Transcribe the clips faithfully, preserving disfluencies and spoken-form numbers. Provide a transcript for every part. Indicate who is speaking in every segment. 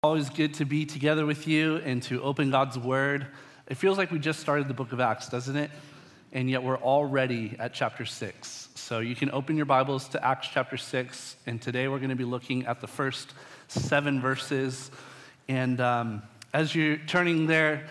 Speaker 1: Always good to be together with you and to open God's Word. It feels like we just started the book of Acts, doesn't it? And yet we're already at chapter six. So you can open your Bibles to Acts chapter six, and today we're going to be looking at the first seven verses. And um, as you're turning there,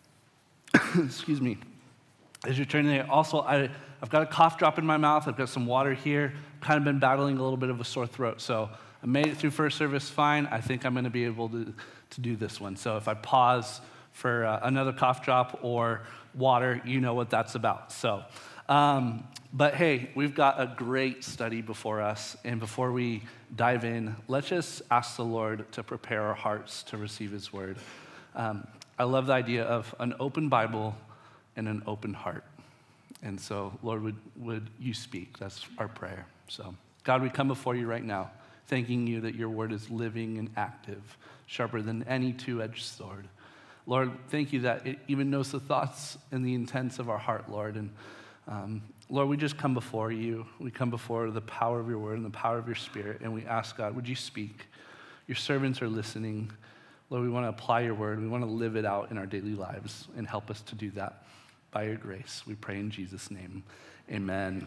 Speaker 1: excuse me, as you're turning there, also I, I've got a cough drop in my mouth. I've got some water here. I've kind of been battling a little bit of a sore throat, so I made it through first service fine. I think I'm going to be able to, to do this one. So if I pause for uh, another cough drop or water, you know what that's about. So, um, but hey, we've got a great study before us. And before we dive in, let's just ask the Lord to prepare our hearts to receive his word. Um, I love the idea of an open Bible and an open heart. And so, Lord, would, would you speak? That's our prayer. So, God, we come before you right now, thanking you that your word is living and active, sharper than any two-edged sword. Lord, thank you that it even knows the thoughts and the intents of our heart, Lord. And um, Lord, we just come before you. We come before the power of your word and the power of your spirit, and we ask, God, would you speak? Your servants are listening. Lord, we want to apply your word. We want to live it out in our daily lives, and help us to do that by your grace. We pray in Jesus' name. Amen.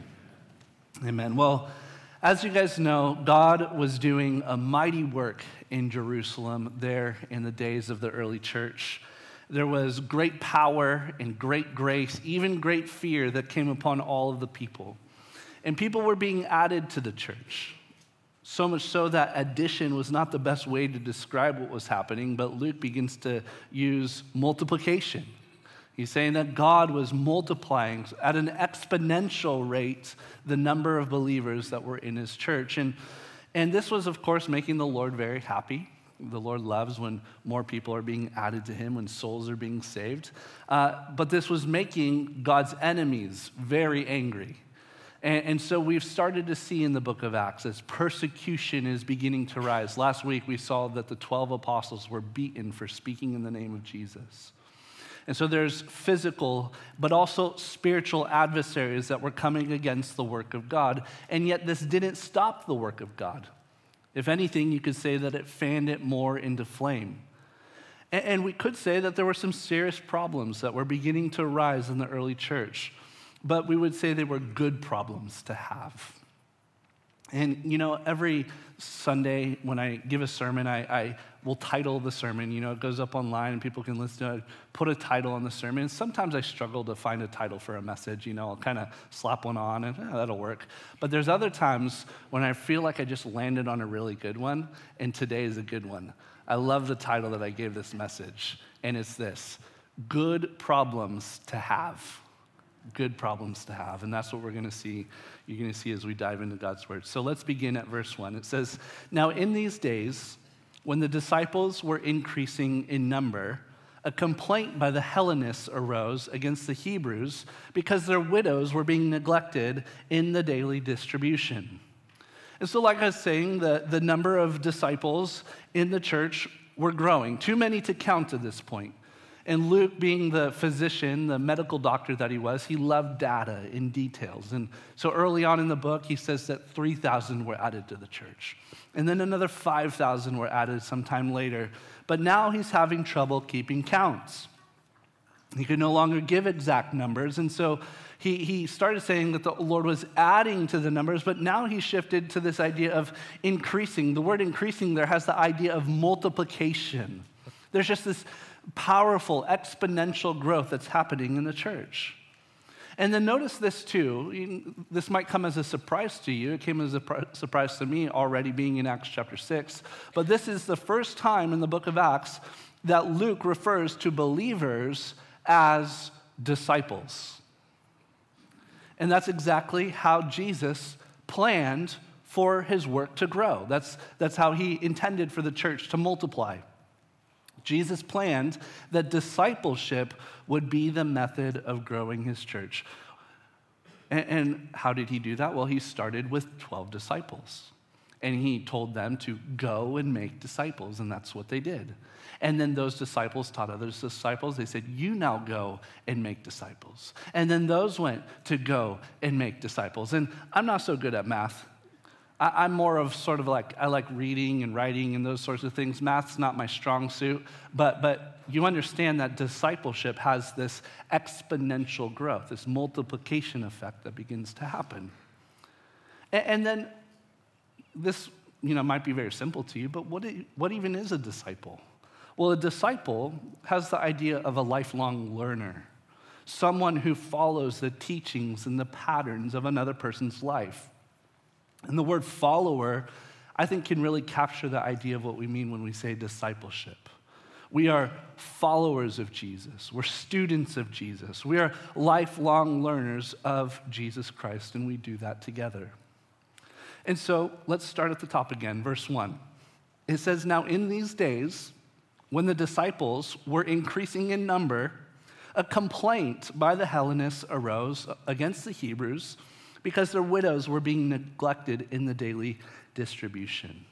Speaker 1: Amen. Well, as you guys know, God was doing a mighty work in Jerusalem there in the days of the early church. There was great power and great grace, even great fear that came upon all of the people. And people were being added to the church. So much so that addition was not the best way to describe what was happening, but Luke begins to use multiplication. He's saying that God was multiplying at an exponential rate the number of believers that were in his church. And, and this was, of course, making the Lord very happy. The Lord loves when more people are being added to him, when souls are being saved. Uh, but this was making God's enemies very angry. And, and so we've started to see in the book of Acts as persecution is beginning to rise. Last week we saw that the twelve apostles were beaten for speaking in the name of Jesus. And so there's physical, but also spiritual adversaries that were coming against the work of God. And yet this didn't stop the work of God. If anything, you could say that it fanned it more into flame. And, and we could say that there were some serious problems that were beginning to arise in the early church. But we would say they were good problems to have. And, you know, every Sunday when I give a sermon, I, I will title the sermon. You know, it goes up online and people can listen to it, put a title on the sermon. Sometimes I struggle to find a title for a message. You know, I'll kind of slap one on and eh, that'll work. But there's other times when I feel like I just landed on a really good one, and today is a good one. I love the title that I gave this message, and it's this: Good Problems to Have. Good problems to have. And that's what we're going to see. You're going to see as we dive into God's word. So let's begin at verse one. It says, "Now in these days, when the disciples were increasing in number, a complaint by the Hellenists arose against the Hebrews because their widows were being neglected in the daily distribution." And so like I was saying, the, the number of disciples in the church were growing. Too many to count at this point. And Luke, being the physician, the medical doctor that he was, he loved data in details. And so early on in the book, he says that three thousand were added to the church. And then another five thousand were added sometime later. But now he's having trouble keeping counts. He could no longer give exact numbers. And so he, he started saying that the Lord was adding to the numbers, but now he shifted to this idea of increasing. The word increasing there has the idea of multiplication. There's just this powerful exponential growth that's happening in the church. And then notice this too. This might come as a surprise to you. It came as a surprise to me already being in Acts chapter six. But this is the first time in the book of Acts that Luke refers to believers as disciples. And that's exactly how Jesus planned for his work to grow. That's, that's how he intended for the church to multiply. Jesus planned that discipleship would be the method of growing his church. And, and how did he do that? Well, he started with twelve disciples. And he told them to go and make disciples, and that's what they did. And then those disciples taught other disciples. They said, you now go and make disciples. And then those went to go and make disciples. And I'm not so good at math. I, I'm more of sort of like, I like reading and writing and those sorts of things. Math's not my strong suit, but, but you understand that discipleship has this exponential growth, this multiplication effect that begins to happen. And, and then this, you know, might be very simple to you, but what, what even is a disciple? Well, a disciple has the idea of a lifelong learner, someone who follows the teachings and the patterns of another person's life. And the word follower, I think, can really capture the idea of what we mean when we say discipleship. We are followers of Jesus. We're students of Jesus. We are lifelong learners of Jesus Christ, and we do that together. And so let's start at the top again, verse one. It says, "Now in these days, when the disciples were increasing in number, a complaint by the Hellenists arose against the Hebrews because their widows were being neglected in the daily distribution."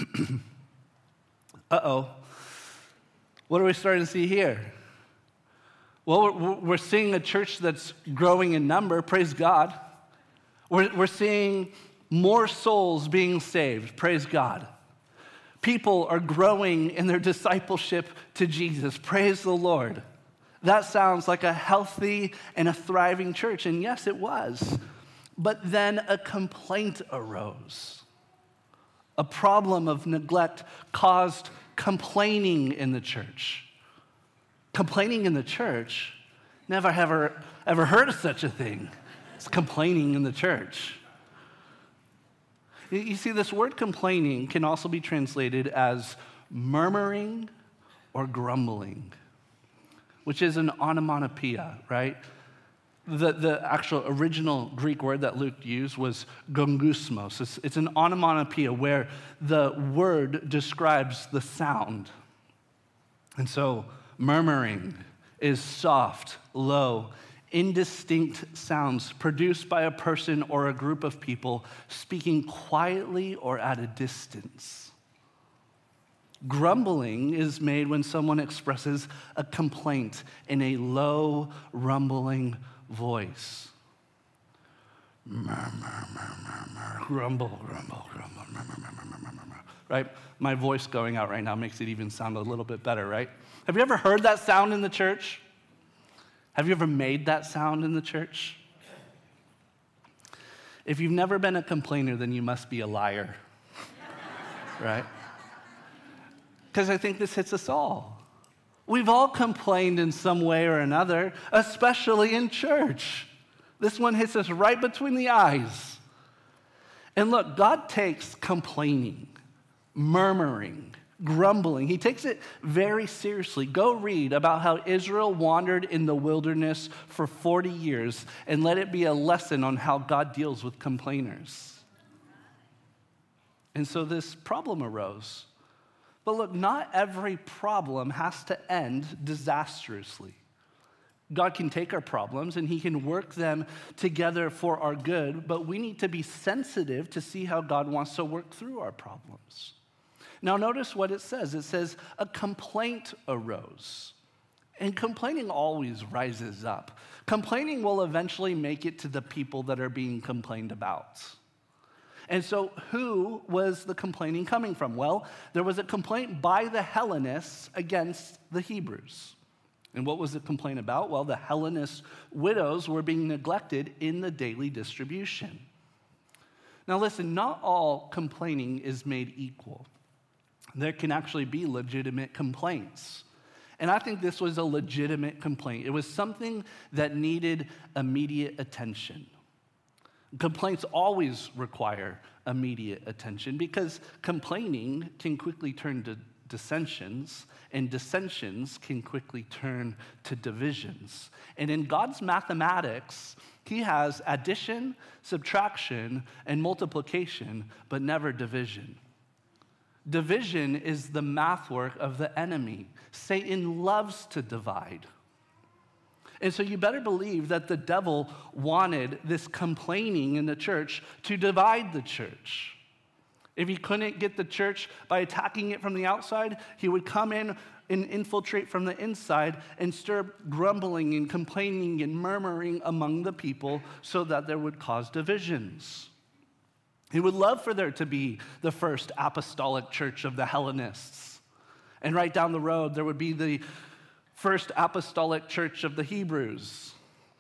Speaker 1: Uh-oh. What are we starting to see here? Well, we're, we're seeing a church that's growing in number, praise God. We're, we're seeing more souls being saved, praise God. People are growing in their discipleship to Jesus, praise the Lord. That sounds like a healthy and a thriving church, and yes, it was. But then a complaint arose. A problem of neglect caused complaining in the church. Complaining in the church? Never ever, ever heard of such a thing. It's complaining in the church. You see, this word complaining can also be translated as murmuring or grumbling, which is an onomatopoeia, right? The, the actual original Greek word that Luke used was gongusmos. It's, it's an onomatopoeia where the word describes the sound. And so murmuring is soft, low, indistinct sounds produced by a person or a group of people speaking quietly or at a distance. Grumbling is made when someone expresses a complaint in a low, rumbling voice. Murmur, murmur, murmur, grumble, grumble, grumble, murmur, murmur, murmur, murmur. Right? My voice going out right now makes it even sound a little bit better, right? Have you ever heard that sound in the church? Have you ever made that sound in the church? If you've never been a complainer, then you must be a liar, right? Because I think this hits us all. We've all complained in some way or another, especially in church. This one hits us right between the eyes. And look, God takes complaining, murmuring, grumbling. He takes it very seriously. Go read about how Israel wandered in the wilderness for forty years and let it be a lesson on how God deals with complainers. And so this problem arose. But look, not every problem has to end disastrously. God can take our problems and he can work them together for our good, but we need to be sensitive to see how God wants to work through our problems. Now notice what it says. It says, a complaint arose. And complaining always rises up. Complaining will eventually make it to the people that are being complained about. And so who was the complaining coming from? Well, there was a complaint by the Hellenists against the Hebrews. And what was the complaint about? Well, the Hellenist widows were being neglected in the daily distribution. Now listen, not all complaining is made equal. There can actually be legitimate complaints. And I think this was a legitimate complaint. It was something that needed immediate attention. Complaints always require immediate attention because complaining can quickly turn to dissensions, and dissensions can quickly turn to divisions. And in God's mathematics, he has addition, subtraction, and multiplication, but never division. Division is the math work of the enemy. Satan loves to divide. And so you better believe that the devil wanted this complaining in the church to divide the church. If he couldn't get the church by attacking it from the outside, he would come in and infiltrate from the inside and stir grumbling and complaining and murmuring among the people so that there would cause divisions. He would love for there to be the first apostolic church of the Hellenists. And right down the road, there would be the first apostolic church of the Hebrews.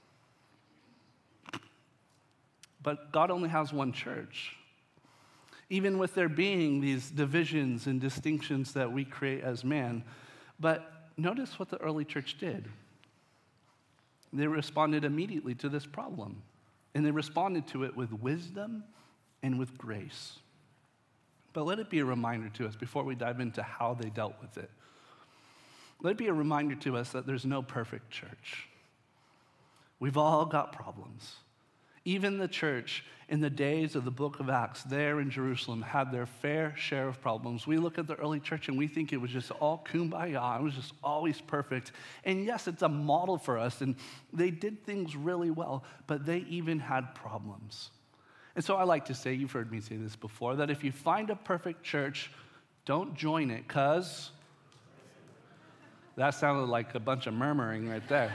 Speaker 1: But God only has one church. Even with there being these divisions and distinctions that we create as man. But notice what the early church did. They responded immediately to this problem. And they responded to it with wisdom and with grace. But let it be a reminder to us before we dive into how they dealt with it. Let it be a reminder to us that there's no perfect church. We've all got problems. Even the church in the days of the book of Acts there in Jerusalem had their fair share of problems. We look at the early church and we think it was just all kumbaya. It was just always perfect. And yes, it's a model for us. And they did things really well, but they even had problems. And so I like to say, you've heard me say this before, that if you find a perfect church, don't join it, because that sounded like a bunch of murmuring right there.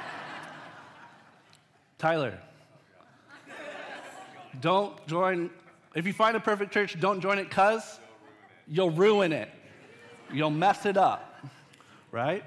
Speaker 1: Tyler. Don't join, if you find a perfect church, don't join it because you'll ruin it. You'll mess it up, right?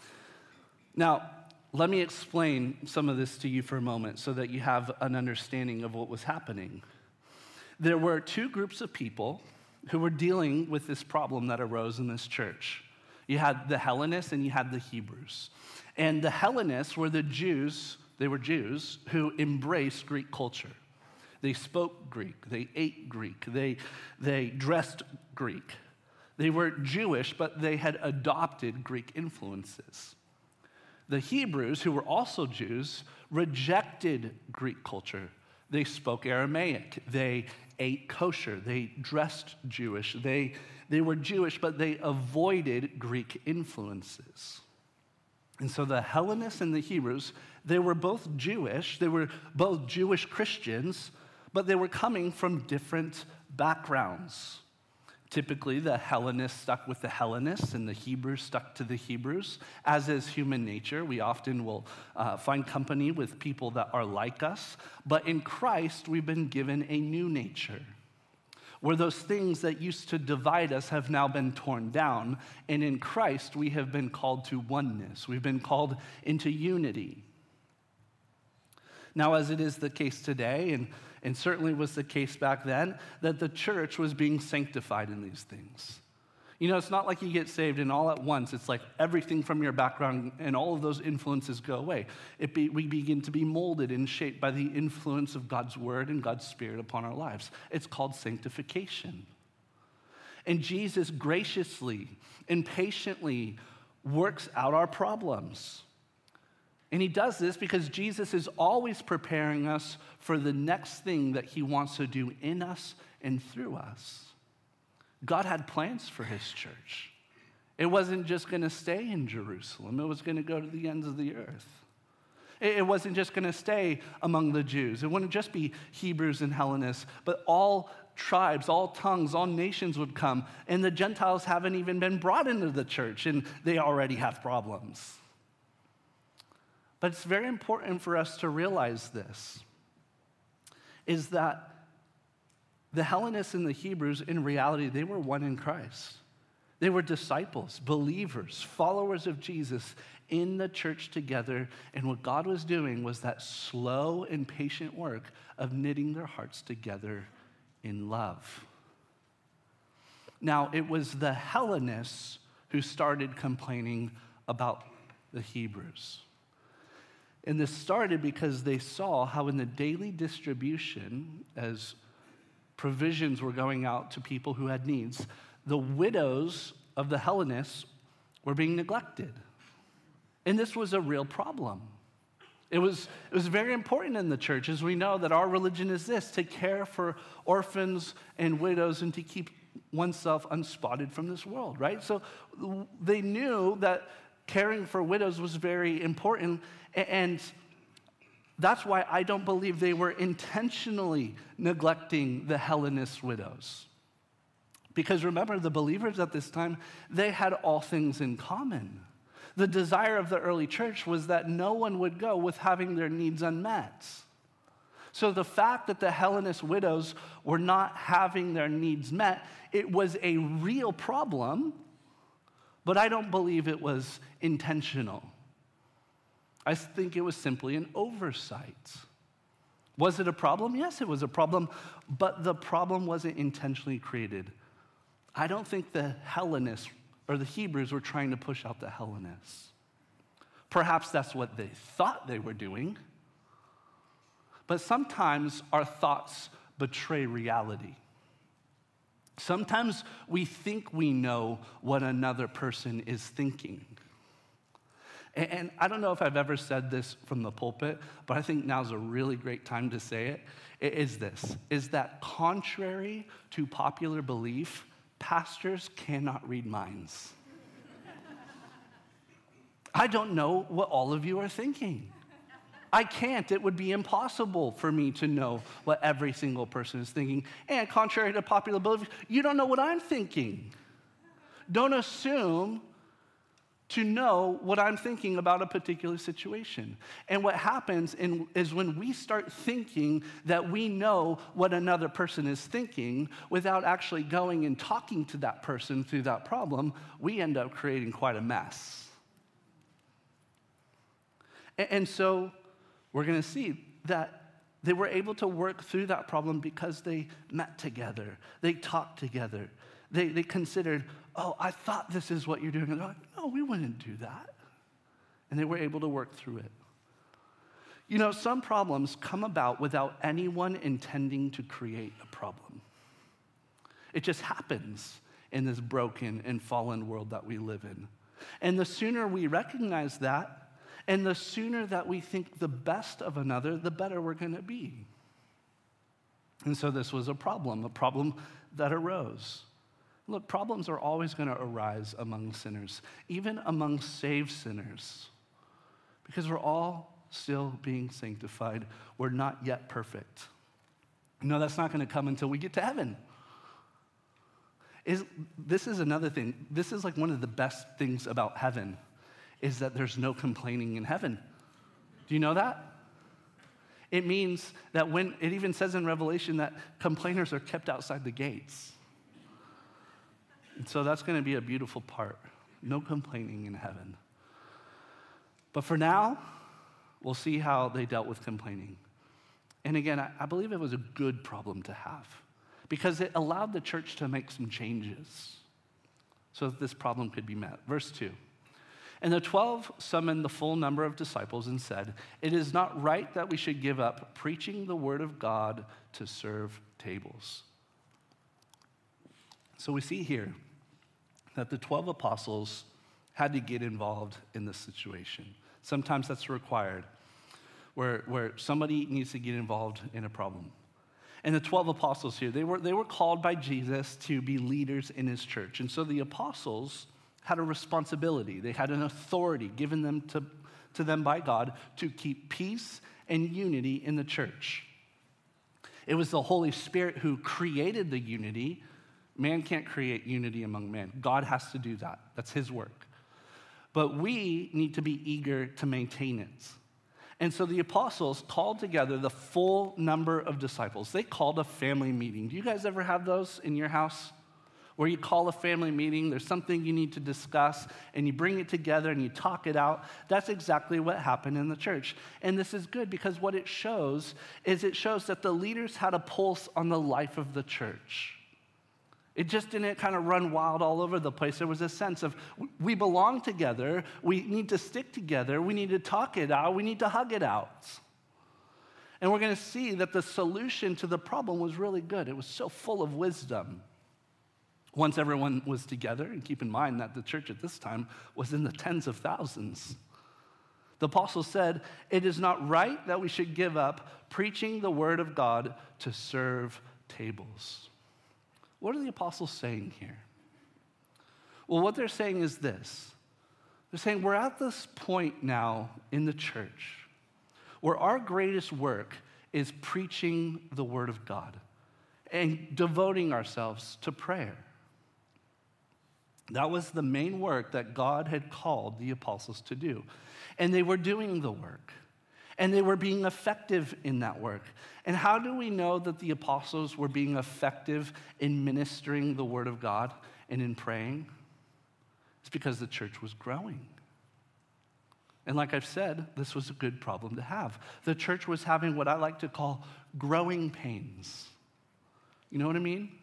Speaker 1: Now, let me explain some of this to you for a moment so that you have an understanding of what was happening. There were two groups of people who were dealing with this problem that arose in this church. You had the Hellenists and you had the Hebrews. And the Hellenists were the Jews, they were Jews, who embraced Greek culture. They spoke Greek, they ate Greek, they, they dressed Greek. They were Jewish, but they had adopted Greek influences. The Hebrews, who were also Jews, rejected Greek culture. They spoke Aramaic, they ate kosher, they dressed Jewish. They, they were Jewish, but they avoided Greek influences. And so the Hellenists and the Hebrews, they were both Jewish, they were both Jewish Christians, but they were coming from different backgrounds. Typically, the Hellenists stuck with the Hellenists and the Hebrews stuck to the Hebrews. As is human nature, we often will uh, find company with people that are like us. But in Christ, we've been given a new nature, where those things that used to divide us have now been torn down. And in Christ, we have been called to oneness. We've been called into unity. Now, as it is the case today, and, and certainly was the case back then, that the church was being sanctified in these things. You know, it's not like you get saved and all at once, it's like everything from your background and all of those influences go away. It be, we begin to be molded and shaped by the influence of God's word and God's spirit upon our lives. It's called sanctification. And Jesus graciously and patiently works out our problems. And he does this because Jesus is always preparing us for the next thing that he wants to do in us and through us. God had plans for his church. It wasn't just going to stay in Jerusalem. It was going to go to the ends of the earth. It wasn't just going to stay among the Jews. It wouldn't just be Hebrews and Hellenists, but all tribes, all tongues, all nations would come. And the Gentiles haven't even been brought into the church, and they already have problems. But it's very important for us to realize this, is that the Hellenists and the Hebrews, in reality, they were one in Christ. They were disciples, believers, followers of Jesus in the church together. And what God was doing was that slow and patient work of knitting their hearts together in love. Now, it was the Hellenists who started complaining about the Hebrews. And this started because they saw how in the daily distribution, as provisions were going out to people who had needs, the widows of the Hellenists were being neglected. And this was a real problem. It was, it was very important in the church, as we know that our religion is this, to care for orphans and widows and to keep oneself unspotted from this world, right? So they knew that caring for widows was very important, and that's why I don't believe they were intentionally neglecting the Hellenist widows. Because remember, the believers at this time, they had all things in common. The desire of the early church was that no one would go with having their needs unmet. So the fact that the Hellenist widows were not having their needs met, it was a real problem, but I don't believe it was intentional. I think it was simply an oversight. Was it a problem? Yes, it was a problem, but the problem wasn't intentionally created. I don't think the Hellenists or the Hebrews were trying to push out the Hellenists. Perhaps that's what they thought they were doing, but sometimes our thoughts betray reality. Sometimes we think we know what another person is thinking. And I don't know if I've ever said this from the pulpit, but I think now's a really great time to say it. It is this, is that contrary to popular belief, pastors cannot read minds. I don't know what all of you are thinking. I can't. It would be impossible for me to know what every single person is thinking. And contrary to popular belief, you don't know what I'm thinking. Don't assume to know what I'm thinking about a particular situation. And what happens in, is when we start thinking that we know what another person is thinking without actually going and talking to that person through that problem, we end up creating quite a mess. And, and so we're going to see that they were able to work through that problem because they met together, they talked together. They, they considered, oh, I thought this is what you're doing. And they're like, no, we wouldn't do that. And they were able to work through it. You know, some problems come about without anyone intending to create a problem. It just happens in this broken and fallen world that we live in. And the sooner we recognize that, and the sooner that we think the best of another, the better we're going to be. And so this was a problem, a problem that arose. Look, problems are always going to arise among sinners, even among saved sinners, because we're all still being sanctified. We're not yet perfect. No, that's not going to come until we get to heaven. Is, this is another thing. This is like one of the best things about heaven, is that there's no complaining in heaven. Do you know that? It means that when, it even says in Revelation that complainers are kept outside the gates. And so that's going to be a beautiful part. No complaining in heaven. But for now, we'll see how they dealt with complaining. And again, I, I believe it was a good problem to have because it allowed the church to make some changes so that this problem could be met. Verse two. And the twelve summoned the full number of disciples and said, "It is not right that we should give up preaching the word of God to serve tables." So we see here that the twelve apostles had to get involved in this situation. Sometimes that's required, where, where somebody needs to get involved in a problem. And the twelve apostles here, they were, they were called by Jesus to be leaders in his church. And so the apostles had a responsibility. They had an authority given them to, to them by God to keep peace and unity in the church. It was the Holy Spirit who created the unity. Man can't create unity among men. God has to do that. That's his work. But we need to be eager to maintain it. And so the apostles called together the full number of disciples. They called a family meeting. Do you guys ever have those in your house? Where you call a family meeting, there's something you need to discuss, and you bring it together and you talk it out. That's exactly what happened in the church. And this is good because what it shows is it shows that the leaders had a pulse on the life of the church. It just didn't kind of run wild all over the place. There was a sense of we belong together, we need to stick together, we need to talk it out, we need to hug it out. And we're going to see that the solution to the problem was really good. It was so full of wisdom. Once everyone was together, and keep in mind that the church at this time was in the tens of thousands, the apostles said, "It is not right that we should give up preaching the word of God to serve tables." What are the apostles saying here? Well, what they're saying is this. They're saying we're at this point now in the church where our greatest work is preaching the word of God and devoting ourselves to prayer. That was the main work that God had called the apostles to do. And they were doing the work. And they were being effective in that work. And how do we know that the apostles were being effective in ministering the word of God and in praying? It's because the church was growing. And like I've said, this was a good problem to have. The church was having what I like to call growing pains. You know what I mean?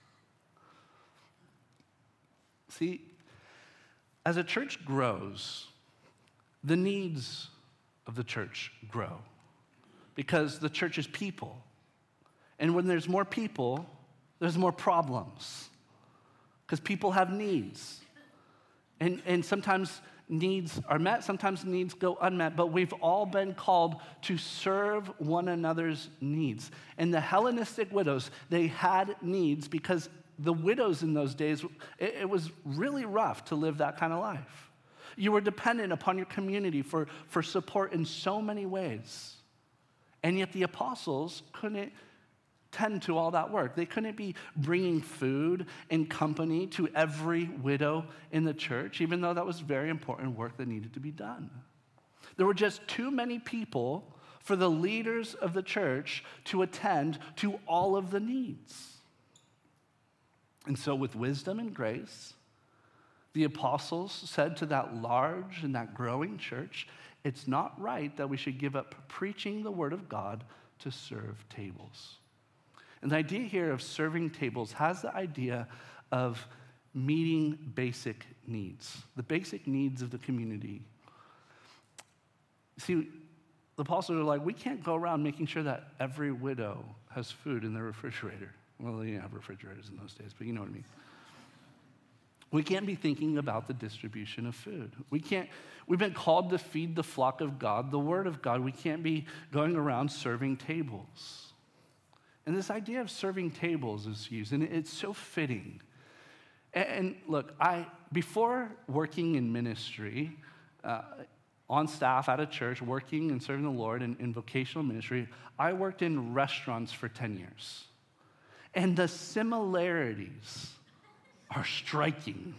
Speaker 1: See, as a church grows, the needs of the church grow because the church is people. And when there's more people, there's more problems because people have needs. And, and sometimes needs are met, sometimes needs go unmet, but we've all been called to serve one another's needs. And the Hellenistic widows, they had needs because the widows in those days, it, it was really rough to live that kind of life. You were dependent upon your community for, for support in so many ways. And yet the apostles couldn't tend to all that work. They couldn't be bringing food and company to every widow in the church, even though that was very important work that needed to be done. There were just too many people for the leaders of the church to attend to all of the needs. And so with wisdom and grace, the apostles said to that large and that growing church, it's not right that we should give up preaching the word of God to serve tables. And the idea here of serving tables has the idea of meeting basic needs, the basic needs of the community. See, the apostles are like, we can't go around making sure that every widow has food in their refrigerator. Well, they didn't have refrigerators in those days, but you know what I mean. We can't be thinking about the distribution of food. We can't, we've been called to feed the flock of God, the word of God. We can't be going around serving tables. And this idea of serving tables is used, and it's so fitting. And, and look, I before working in ministry, uh, on staff at a church, working and serving the Lord in, in vocational ministry, I worked in restaurants for ten years. And the similarities are striking.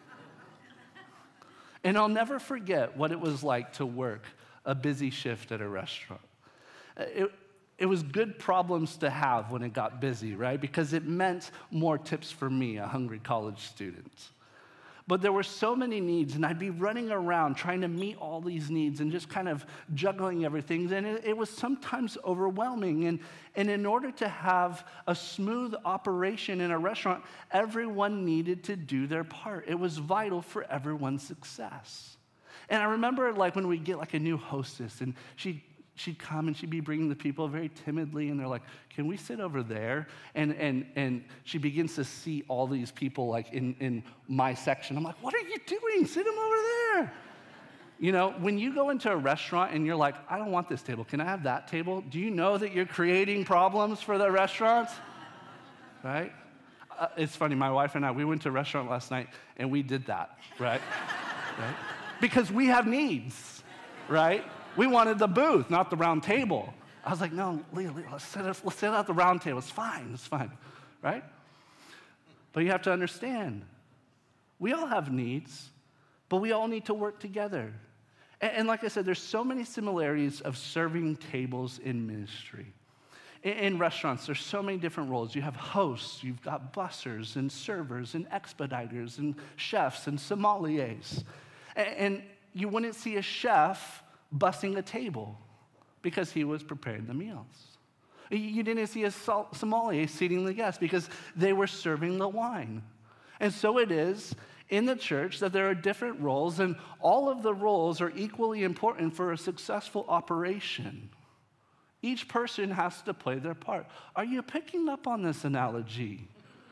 Speaker 1: And I'll never forget what it was like to work a busy shift at a restaurant. It, it was good problems to have when it got busy, right? Because it meant more tips for me, a hungry college student. But there were so many needs, and I'd be running around trying to meet all these needs and just kind of juggling everything. And it, it was sometimes overwhelming. And, and in order to have a smooth operation in a restaurant, everyone needed to do their part. It was vital for everyone's success. And I remember like when we get like a new hostess, and she She'd come and she'd be bringing the people very timidly, and they're like, can we sit over there? And and and she begins to see all these people like in, in my section. I'm like, what are you doing? Sit them over there. You know, when you go into a restaurant and you're like, I don't want this table. Can I have that table? Do you know that you're creating problems for the restaurant? Right? Uh, it's funny, my wife and I, we went to a restaurant last night and we did that, right? Right? Because we have needs, right? We wanted the booth, not the round table. I was like, no, Leah, Leah let's, sit at, let's sit at the round table. It's fine, it's fine, right? But you have to understand, we all have needs, but we all need to work together. And, and like I said, there's so many similarities of serving tables in ministry. In, in restaurants, there's so many different roles. You have hosts, you've got bussers and servers and expediters and chefs and sommeliers. And, and you wouldn't see a chef bussing a table because he was preparing the meals. You didn't see a sommelier seating the guests because they were serving the wine. And so it is in the church that there are different roles, and all of the roles are equally important for a successful operation. Each person has to play their part. Are you picking up on this analogy?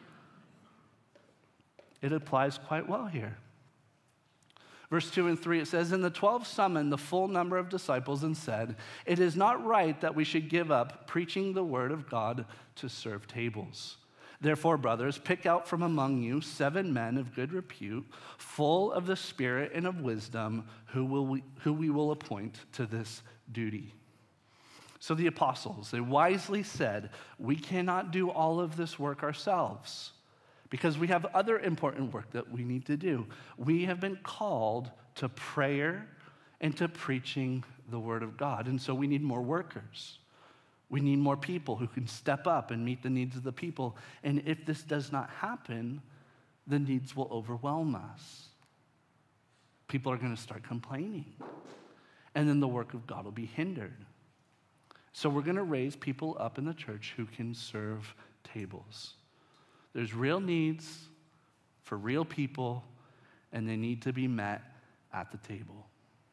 Speaker 1: It applies quite well here. Verse two and three, it says, and the twelve summoned the full number of disciples and said, it is not right that we should give up preaching the word of God to serve tables. Therefore, brothers, pick out from among you seven men of good repute, full of the Spirit and of wisdom, who, will we, who we will appoint to this duty. So the apostles, they wisely said, we cannot do all of this work ourselves, because we have other important work that we need to do. We have been called to prayer into preaching the word of God. And so we need more workers. We need more people who can step up and meet the needs of the people. And if this does not happen, the needs will overwhelm us. People are going to start complaining. And then the work of God will be hindered. So we're going to raise people up in the church who can serve tables. There's real needs for real people, and they need to be met at the table.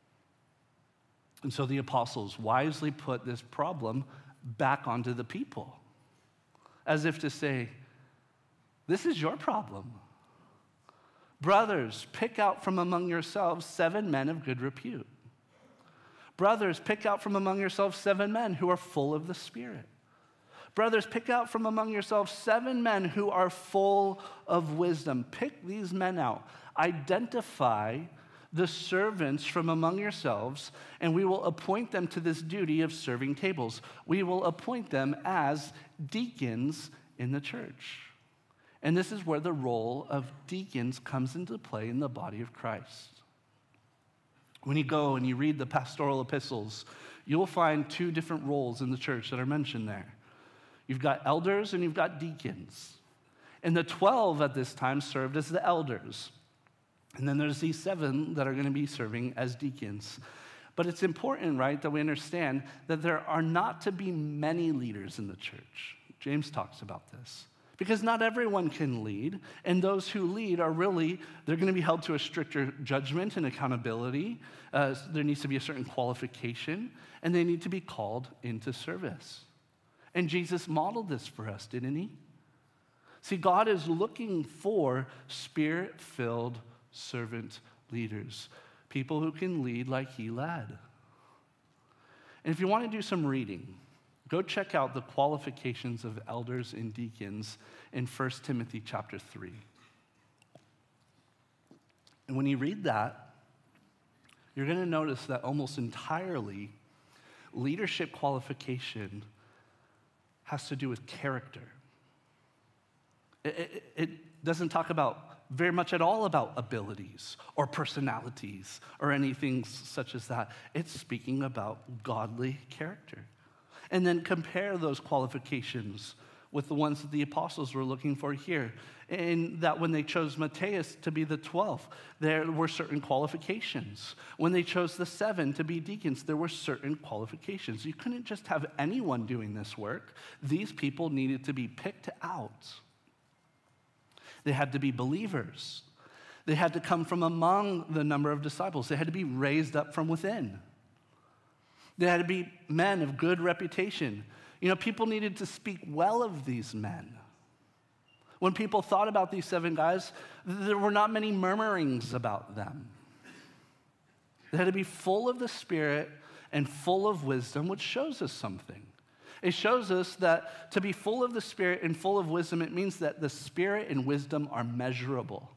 Speaker 1: And so the apostles wisely put this problem back onto the people, as if to say, this is your problem. Brothers, pick out from among yourselves seven men of good repute. Brothers, pick out from among yourselves seven men who are full of the Spirit. Brothers, pick out from among yourselves seven men who are full of wisdom. Pick these men out. Identify the servants from among yourselves, and we will appoint them to this duty of serving tables. We will appoint them as deacons in the church. And this is where the role of deacons comes into play in the body of Christ. When you go and you read the pastoral epistles, you'll find two different roles in the church that are mentioned there. You've got elders and you've got deacons. And the twelve at this time served as the elders. And then there's these seven that are going to be serving as deacons. But it's important, right, that we understand that there are not to be many leaders in the church. James talks about this. Because not everyone can lead, and those who lead are really, they're going to be held to a stricter judgment and accountability. Uh, there needs to be a certain qualification, and they need to be called into service. And Jesus modeled this for us, didn't he? See, God is looking for Spirit-filled servant leaders, people who can lead like he led. And if you want to do some reading, go check out the qualifications of elders and deacons in First Timothy chapter three. And when you read that, you're going to notice that almost entirely leadership qualification has to do with character. It, it, it doesn't talk about very much at all about abilities or personalities or anything such as that. It's speaking about godly character. And then compare those qualifications with the ones that the apostles were looking for here. In that when they chose Matthias to be the twelfth, there were certain qualifications. When they chose the seven to be deacons, there were certain qualifications. You couldn't just have anyone doing this work. These people needed to be picked out. They had to be believers. They had to come from among the number of disciples. They had to be raised up from within. They had to be men of good reputation. You know, people needed to speak well of these men. When people thought about these seven guys, there were not many murmurings about them. They had to be full of the Spirit and full of wisdom, which shows us something. It shows us that to be full of the Spirit and full of wisdom, it means that the Spirit and wisdom are measurable.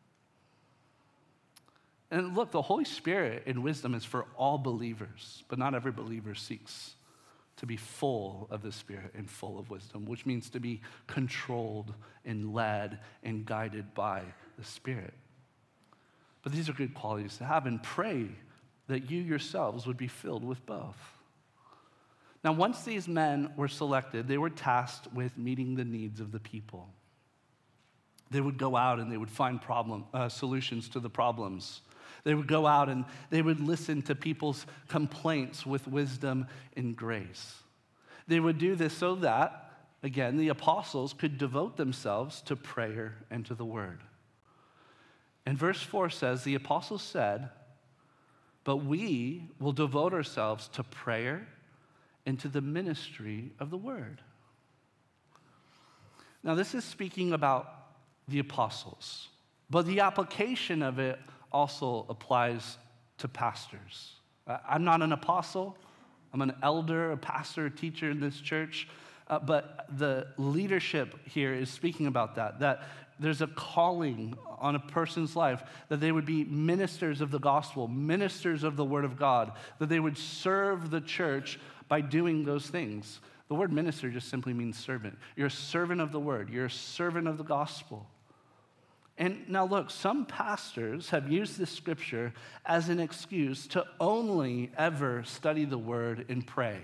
Speaker 1: And look, the Holy Spirit and wisdom is for all believers, but not every believer seeks to be full of the Spirit and full of wisdom, which means to be controlled and led and guided by the Spirit. But these are good qualities to have, and pray that you yourselves would be filled with both. Now, once these men were selected, they were tasked with meeting the needs of the people. They would go out and they would find problem, uh, solutions to the problems. They would go out and they would listen to people's complaints with wisdom and grace. They would do this so that, again, the apostles could devote themselves to prayer and to the word. And verse four says, the apostles said, but we will devote ourselves to prayer and to the ministry of the word. Now, this is speaking about the apostles, but the application of it also applies to pastors. I'm not an apostle. I'm an elder, a pastor, a teacher in this church. Uh, but the leadership here is speaking about that, that there's a calling on a person's life, that they would be ministers of the gospel, ministers of the word of God, that they would serve the church by doing those things. The word minister just simply means servant. You're a servant of the word. You're a servant of the gospel. And now look, some pastors have used this scripture as an excuse to only ever study the word and pray.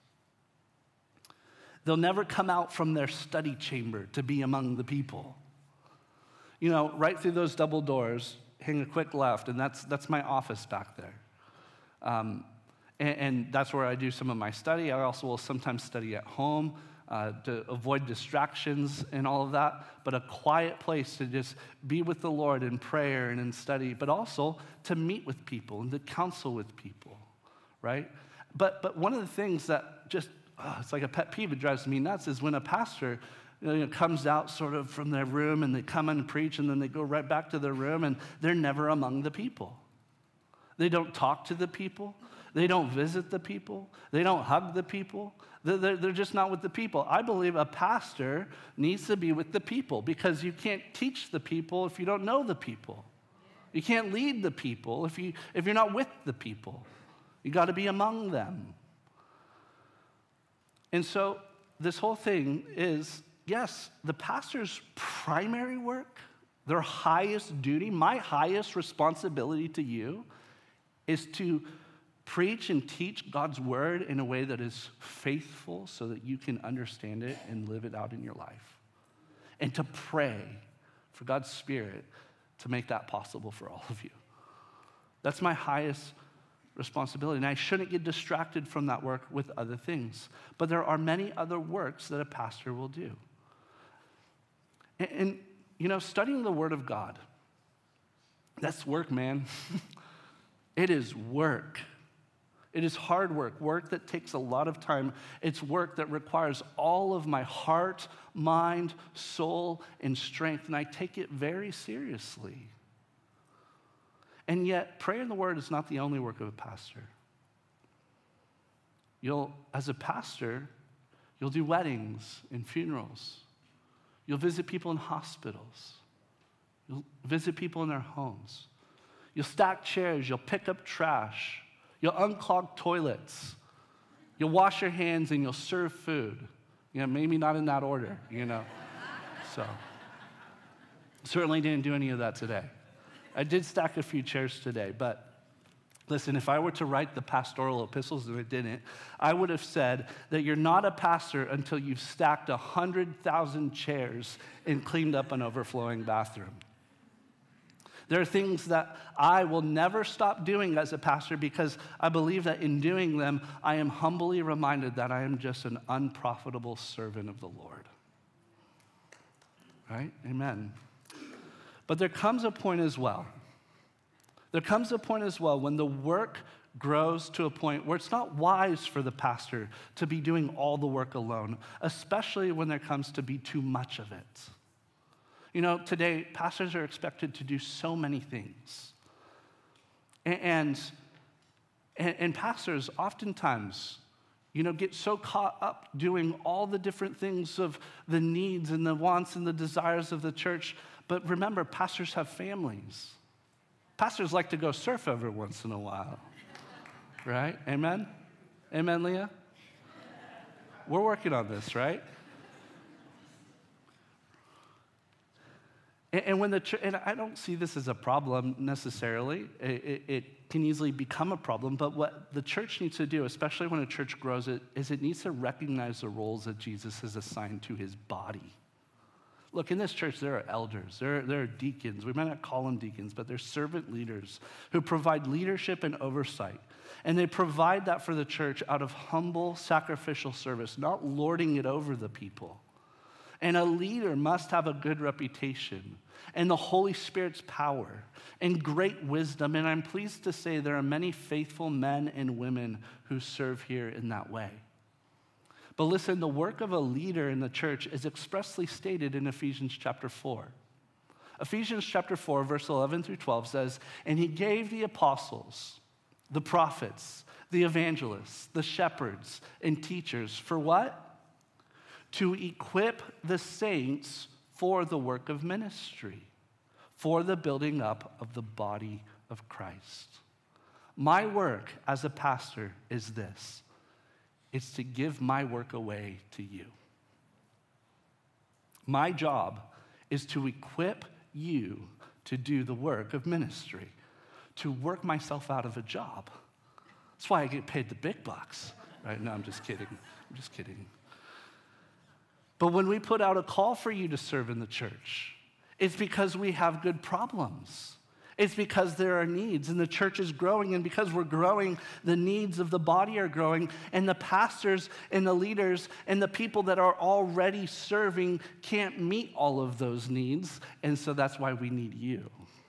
Speaker 1: They'll never come out from their study chamber to be among the people. You know, right through those double doors, hang a quick left, and that's that's my office back there. Um, and, and that's where I do some of my study. I also will sometimes study at home uh, to avoid distractions and all of that, but a quiet place to just be with the Lord in prayer and in study, but also to meet with people and to counsel with people, right? But but one of the things that just, oh, it's like a pet peeve, it drives me nuts, is when a pastor you know, comes out sort of from their room and they come and preach and then they go right back to their room and they're never among the people. They don't talk to the people. They don't visit the people. They don't hug the people. They're, they're just not with the people. I believe a pastor needs to be with the people because you can't teach the people if you don't know the people. You can't lead the people if, you, if you're not with the people. You got to be among them. And so this whole thing is, yes, the pastor's primary work, their highest duty, my highest responsibility to you is to preach and teach God's word in a way that is faithful so that you can understand it and live it out in your life. And to pray for God's Spirit to make that possible for all of you. That's my highest responsibility. And I shouldn't get distracted from that work with other things. But there are many other works that a pastor will do. And, and you know, studying the Word of God, that's work, man. It is work. It is hard work, work that takes a lot of time. It's work that requires all of my heart, mind, soul, and strength, and I take it very seriously. And yet, prayer in the Word is not the only work of a pastor. You'll, as a pastor, you'll do weddings and funerals. You'll visit people in hospitals. You'll visit people in their homes. You'll stack chairs. You'll pick up trash. You'll unclog toilets. You'll wash your hands and you'll serve food. You know, maybe not in that order, you know. So, certainly didn't do any of that today. I did stack a few chairs today, but listen, if I were to write the pastoral epistles, and I didn't, I would have said that you're not a pastor until you've stacked one hundred thousand chairs and cleaned up an overflowing bathroom. There are things that I will never stop doing as a pastor because I believe that in doing them, I am humbly reminded that I am just an unprofitable servant of the Lord. Right? Amen. But there comes a point as well. There comes a point as well when the work grows to a point where it's not wise for the pastor to be doing all the work alone, especially when there comes to be too much of it. You know, today, pastors are expected to do so many things. And, and, and pastors oftentimes, you know, get so caught up doing all the different things of the needs and the wants and the desires of the church. But remember, pastors have families. Pastors like to go surf every once in a while, right? Amen? Amen, Leah? We're working on this, right? And when the church, and I don't see this as a problem necessarily. It, it, it can easily become a problem. But what the church needs to do, especially when a church grows, it is it needs to recognize the roles that Jesus has assigned to his body. Look, in this church, there are elders, there are, there are deacons. We might not call them deacons, but they're servant leaders who provide leadership and oversight. And they provide that for the church out of humble, sacrificial service, not lording it over the people. And a leader must have a good reputation and the Holy Spirit's power and great wisdom. And I'm pleased to say there are many faithful men and women who serve here in that way. But listen, the work of a leader in the church is expressly stated in Ephesians chapter four. Ephesians chapter four, verse eleven through twelve says, "And he gave the apostles, the prophets, the evangelists, the shepherds, and teachers for what? To equip the saints for the work of ministry, for the building up of the body of Christ." My work as a pastor is this. It's to give my work away to you. My job is to equip you to do the work of ministry, to work myself out of a job. That's why I get paid the big bucks, right? No, I'm just kidding. I'm just kidding. But when we put out a call for you to serve in the church, it's because we have good problems. It's because there are needs, and the church is growing, and because we're growing, the needs of the body are growing, and the pastors and the leaders and the people that are already serving can't meet all of those needs, and so that's why we need you.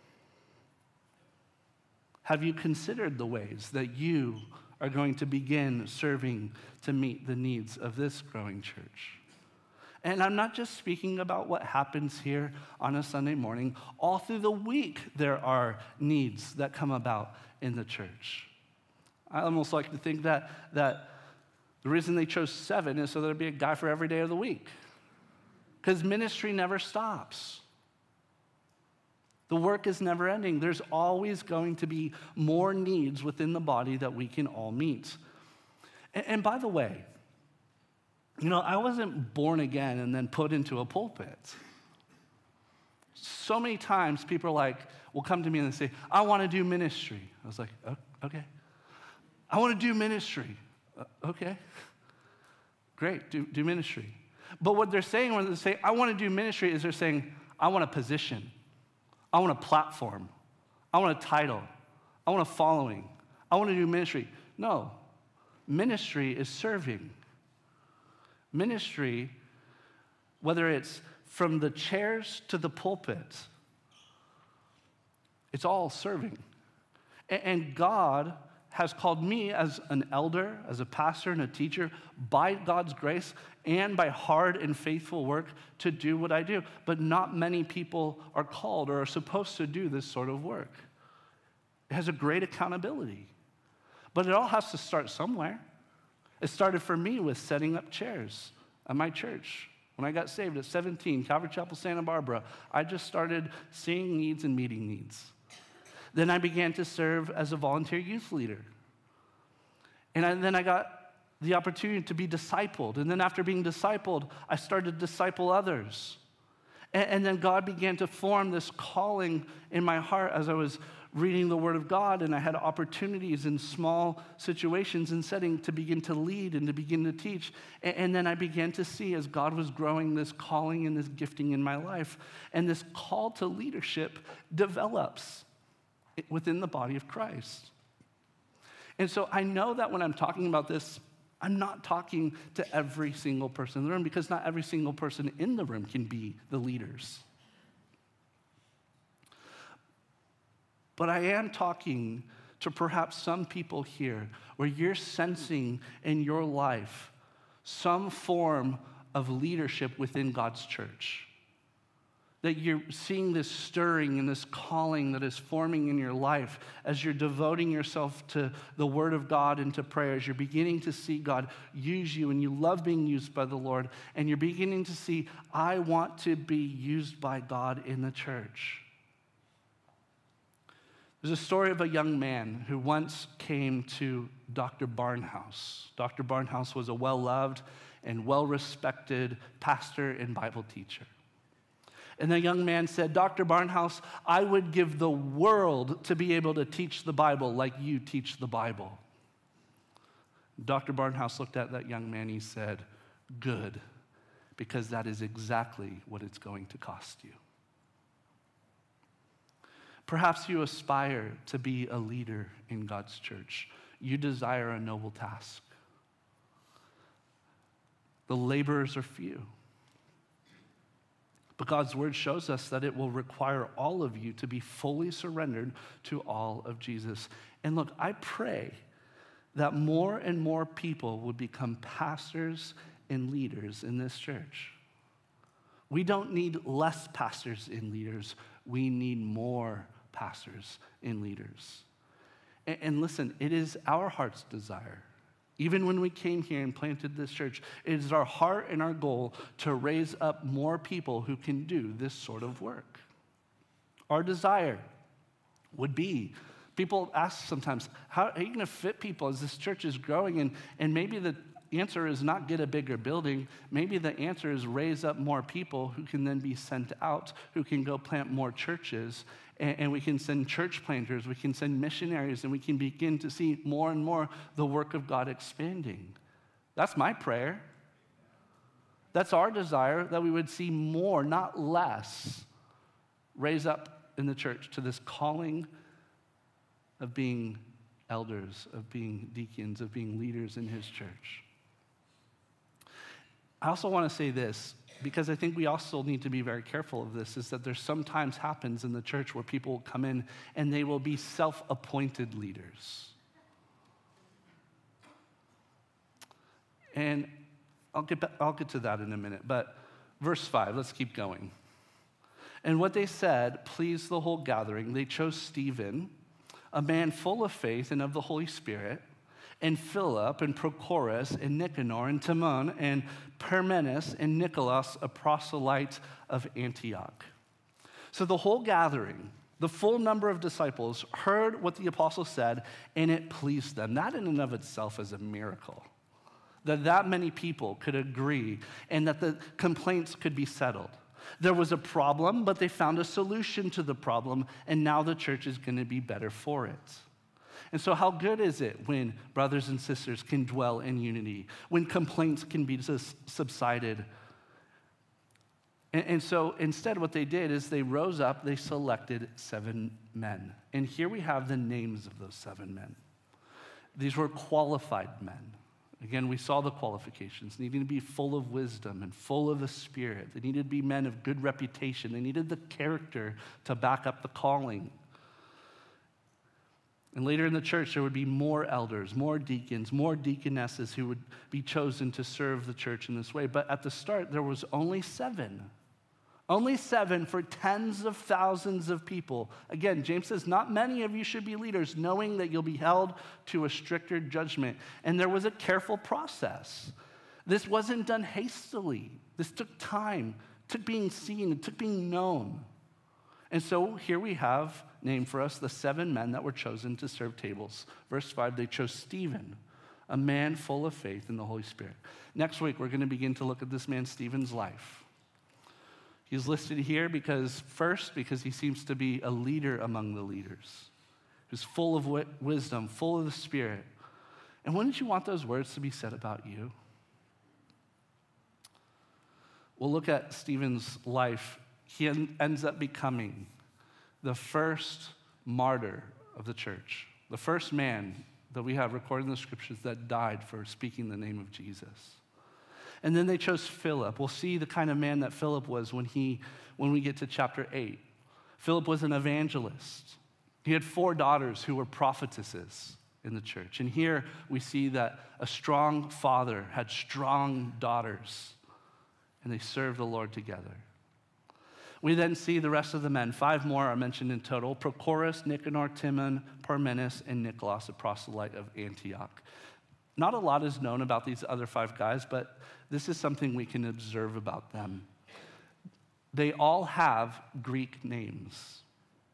Speaker 1: Have you considered the ways that you are going to begin serving to meet the needs of this growing church? And I'm not just speaking about what happens here on a Sunday morning. All through the week, there are needs that come about in the church. I almost like to think that, that the reason they chose seven is so there'd be a guy for every day of the week. Because ministry never stops. The work is never ending. There's always going to be more needs within the body that we can all meet. And, and by the way, you know, I wasn't born again and then put into a pulpit. So many times people are like, will come to me and they say, I want to do ministry. I was like, oh, okay. I want to do ministry. Uh, okay. Great, do, do ministry. But what they're saying when they say, I want to do ministry, is they're saying, I want a position. I want a platform. I want a title. I want a following. I want to do ministry. No, ministry is serving. Ministry, whether it's from the chairs to the pulpit, it's all serving. And God has called me as an elder, as a pastor and a teacher, by God's grace and by hard and faithful work to do what I do. But not many people are called or are supposed to do this sort of work. It has a great accountability. But it all has to start somewhere. It started for me with setting up chairs at my church. When I got saved at seventeen, Calvary Chapel, Santa Barbara, I just started seeing needs and meeting needs. Then I began to serve as a volunteer youth leader. And I, then I got the opportunity to be discipled. And then after being discipled, I started to disciple others. And, and then God began to form this calling in my heart as I was reading the Word of God, and I had opportunities in small situations and settings to begin to lead and to begin to teach. And, and then I began to see as God was growing this calling and this gifting in my life, and this call to leadership develops within the body of Christ. And so I know that when I'm talking about this, I'm not talking to every single person in the room, because not every single person in the room can be the leaders. But I am talking to perhaps some people here where you're sensing in your life some form of leadership within God's church. That you're seeing this stirring and this calling that is forming in your life as you're devoting yourself to the Word of God and to prayers. You're beginning to see God use you, and you love being used by the Lord. And you're beginning to see, I want to be used by God in the church. There's a story of a young man who once came to Doctor Barnhouse. Doctor Barnhouse was a well-loved and well-respected pastor and Bible teacher. And the young man said, Doctor Barnhouse, I would give the world to be able to teach the Bible like you teach the Bible. Doctor Barnhouse looked at that young man and he said, good, because that is exactly what it's going to cost you. Perhaps you aspire to be a leader in God's church. You desire a noble task. The laborers are few. But God's word shows us that it will require all of you to be fully surrendered to all of Jesus. And look, I pray that more and more people would become pastors and leaders in this church. We don't need less pastors and leaders. We need more pastors and leaders. And, and listen, it is our heart's desire. Even when we came here and planted this church, it is our heart and our goal to raise up more people who can do this sort of work. Our desire would be, people ask sometimes, how are you going to fit people as this church is growing? And, and maybe the answer is not get a bigger building. Maybe the answer is raise up more people who can then be sent out, who can go plant more churches, and, and we can send church planters, we can send missionaries, and we can begin to see more and more the work of God expanding. That's my prayer. That's our desire, that we would see more, not less, raise up in the church to this calling of being elders, of being deacons, of being leaders in his church. I also want to say this, because I think we also need to be very careful of this, is that there sometimes happens in the church where people will come in and they will be self-appointed leaders. And I'll get, back, I'll get to that in a minute, but verse five, let's keep going. And what they said pleased the whole gathering. They chose Stephen, a man full of faith and of the Holy Spirit, and Philip, and Prochorus, and Nicanor, and Timon, and Parmenas, and Nicholas, a proselyte of Antioch. So the whole gathering, the full number of disciples, heard what the apostles said, and it pleased them. That in and of itself is a miracle, that that many people could agree and that the complaints could be settled. There was a problem, but they found a solution to the problem, and now the church is going to be better for it. And so how good is it when brothers and sisters can dwell in unity, when complaints can be subsided? And, and so instead what they did is they rose up, they selected seven men. And here we have the names of those seven men. These were qualified men. Again, we saw the qualifications, needing to be full of wisdom and full of the Spirit. They needed to be men of good reputation. They needed the character to back up the calling. And later in the church, there would be more elders, more deacons, more deaconesses who would be chosen to serve the church in this way. But at the start, there was only seven. Only seven for tens of thousands of people. Again, James says, not many of you should be leaders, knowing that you'll be held to a stricter judgment. And there was a careful process. This wasn't done hastily. This took time, it took being seen, it took being known. And so here we have named for us the seven men that were chosen to serve tables. Verse five, they chose Stephen, a man full of faith in the Holy Spirit. Next week, we're going to begin to look at this man Stephen's life. He's listed here because, first, because he seems to be a leader among the leaders, who's full of wi- wisdom, full of the Spirit. And wouldn't you want those words to be said about you? We'll look at Stephen's life. He en- ends up becoming the first martyr of the church, the first man that we have recorded in the scriptures that died for speaking the name of Jesus. And then they chose Philip. We'll see the kind of man that Philip was when he, when we get to chapter eight. Philip was an evangelist. He had four daughters who were prophetesses in the church. And here we see that a strong father had strong daughters, and they served the Lord together. We then see the rest of the men. Five more are mentioned in total: Prochorus, Nicanor, Timon, Parmenas, and Nicholas, a proselyte of Antioch. Not a lot is known about these other five guys, but this is something we can observe about them. They all have Greek names.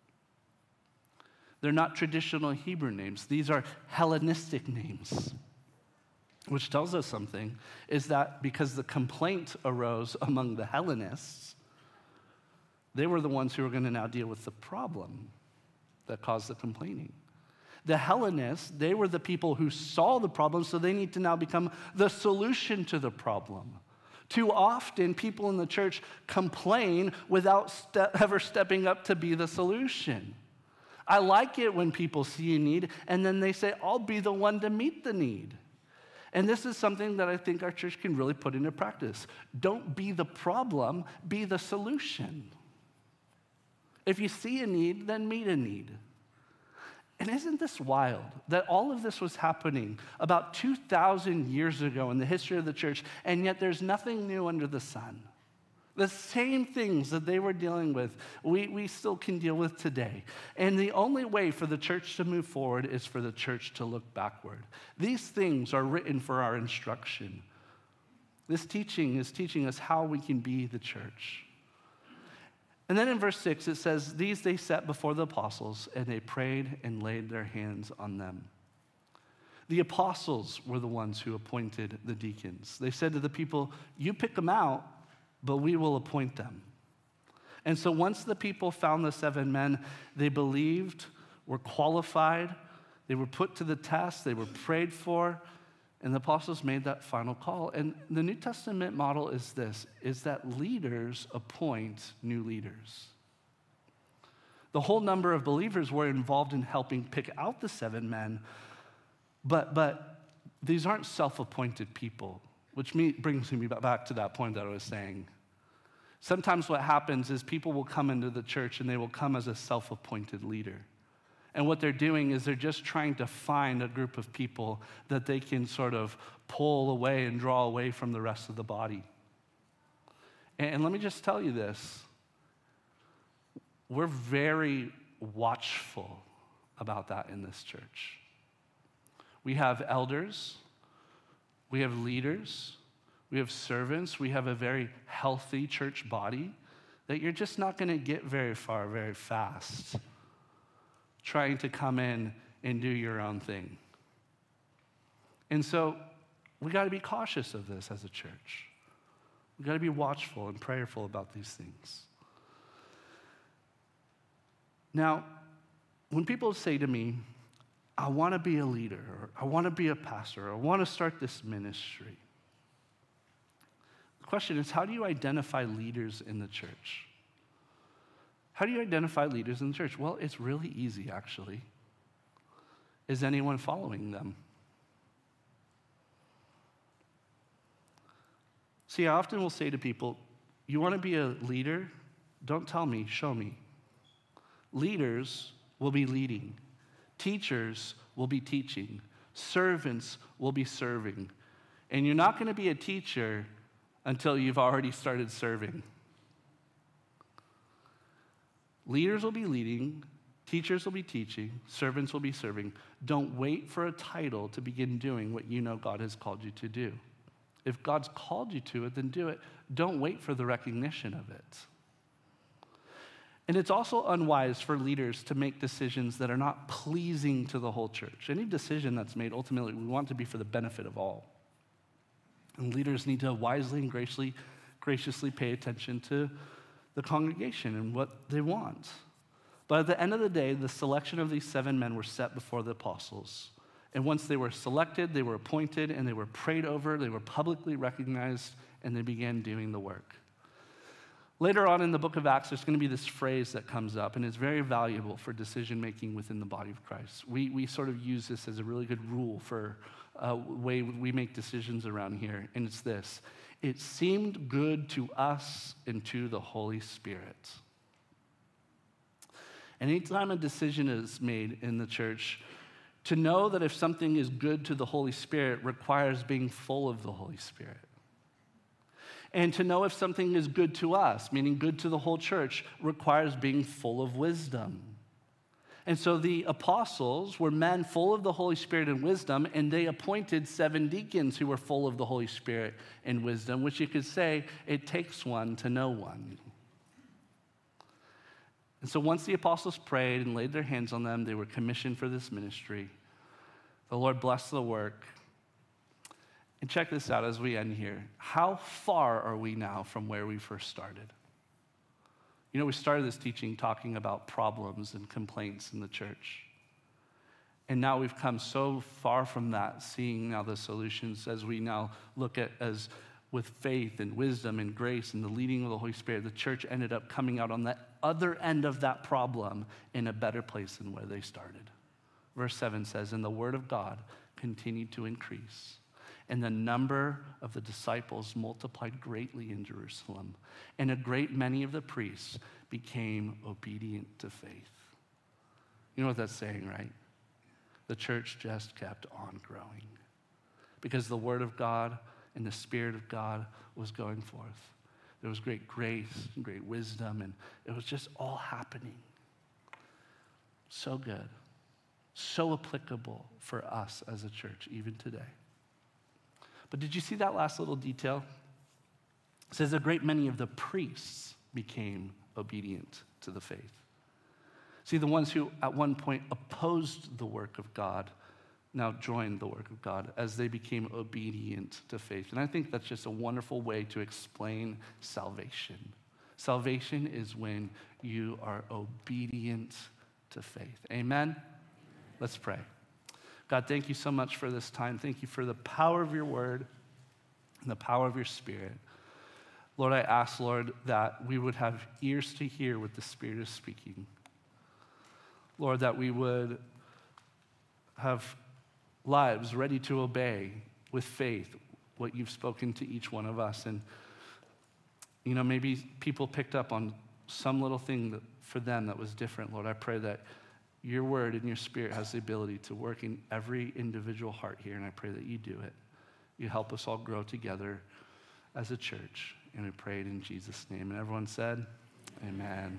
Speaker 1: They're not traditional Hebrew names. These are Hellenistic names, which tells us something, is that because the complaint arose among the Hellenists, they were the ones who were going to now deal with the problem that caused the complaining. The Hellenists, they were the people who saw the problem, so they need to now become the solution to the problem. Too often, people in the church complain without ste- ever stepping up to be the solution. I like it when people see a need, and then they say, I'll be the one to meet the need. And this is something that I think our church can really put into practice. Don't be the problem, be the solution. If you see a need, then meet a need. And isn't this wild that all of this was happening about two thousand years ago in the history of the church, and yet there's nothing new under the sun? The same things that they were dealing with, we, we still can deal with today. And the only way for the church to move forward is for the church to look backward. These things are written for our instruction. This teaching is teaching us how we can be the church. And then in verse six, it says, these they set before the apostles, and they prayed and laid their hands on them. The apostles were the ones who appointed the deacons. They said to the people, you pick them out, but we will appoint them. And so once the people found the seven men, they believed, were qualified, they were put to the test, they were prayed for, and the apostles made that final call. And the New Testament model is this, is that leaders appoint new leaders. The whole number of believers were involved in helping pick out the seven men, but, but these aren't self-appointed people, which me, brings me back to that point that I was saying. Sometimes what happens is people will come into the church and they will come as a self-appointed leader. And what they're doing is they're just trying to find a group of people that they can sort of pull away and draw away from the rest of the body. And, and let me just tell you this. We're very watchful about that in this church. We have elders, we have leaders, we have servants, we have a very healthy church body that you're just not going to get very far very fast trying to come in and do your own thing. And so we got to be cautious of this as a church. We got to be watchful and prayerful about these things. Now, when people say to me, I want to be a leader, or I want to be a pastor, or I want to start this ministry, the question is, how do you identify leaders in the church? How do you identify leaders in the church? Well, it's really easy, actually. Is anyone following them? See, I often will say to people, you want to be a leader? Don't tell me, show me. Leaders will be leading. Teachers will be teaching. Servants will be serving. And you're not going to be a teacher until you've already started serving. Leaders will be leading, teachers will be teaching, servants will be serving. Don't wait for a title to begin doing what you know God has called you to do. If God's called you to it, then do it. Don't wait for the recognition of it. And it's also unwise for leaders to make decisions that are not pleasing to the whole church. Any decision that's made, ultimately, we want to be for the benefit of all. And leaders need to wisely and graciously, graciously pay attention to the congregation and what they want. But at the end of the day, the selection of these seven men were set before the apostles. And once they were selected, they were appointed, and they were prayed over, they were publicly recognized, and they began doing the work. Later on in the book of Acts, there's going to be this phrase that comes up, and it's very valuable for decision-making within the body of Christ. We, we sort of use this as a really good rule for a way we make decisions around here, and it's this. It seemed good to us and to the Holy Spirit. And anytime a decision is made in the church, to know that if something is good to the Holy Spirit requires being full of the Holy Spirit. And to know if something is good to us, meaning good to the whole church, requires being full of wisdom. And so the apostles were men full of the Holy Spirit and wisdom, and they appointed seven deacons who were full of the Holy Spirit and wisdom, which you could say it takes one to know one. And so once the apostles prayed and laid their hands on them, they were commissioned for this ministry. The Lord blessed the work. And check this out as we end here. How far are we now from where we first started? You know, we started this teaching talking about problems and complaints in the church. And now we've come so far from that, seeing now the solutions as we now look at as with faith and wisdom and grace and the leading of the Holy Spirit, the church ended up coming out on the other end of that problem in a better place than where they started. Verse seven says, and the word of God continued to increase. And the number of the disciples multiplied greatly in Jerusalem. And a great many of the priests became obedient to faith. You know what that's saying, right? The church just kept on growing. Because the word of God and the Spirit of God was going forth. There was great grace and great wisdom, and it was just all happening. So good. So applicable for us as a church, even today. But did you see that last little detail? It says a great many of the priests became obedient to the faith. See, the ones who at one point opposed the work of God now joined the work of God as they became obedient to faith. And I think that's just a wonderful way to explain salvation. Salvation is when you are obedient to faith. Amen? Let's pray. God, thank you so much for this time. Thank you for the power of your word and the power of your spirit. Lord, I ask, Lord, that we would have ears to hear what the Spirit is speaking. Lord, that we would have lives ready to obey with faith what you've spoken to each one of us. And, you know, maybe people picked up on some little thing that, for them that was different. Lord, I pray that your word and your spirit has the ability to work in every individual heart here, and I pray that you do it. You help us all grow together as a church, and we pray it in Jesus' name. And everyone said, amen.